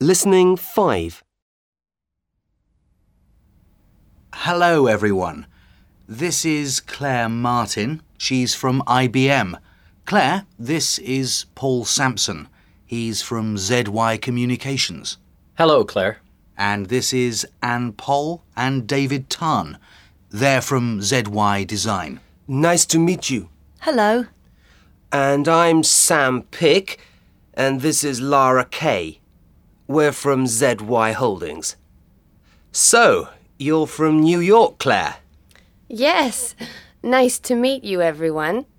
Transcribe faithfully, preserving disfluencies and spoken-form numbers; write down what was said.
Listening five. Hello, everyone. This is Claire Martin. She's from I B M. Claire, this is Paul Sampson. He's from Z Y Communications. Hello, Claire. And this is Anne Poll and David Tarn. They're from Z Y Design. Nice to meet you. Hello. And I'm Sam Pick, and this is Lara Kay. We're from Z Y Holdings. So, you're from New York, Claire? Yes. Nice to meet you, everyone.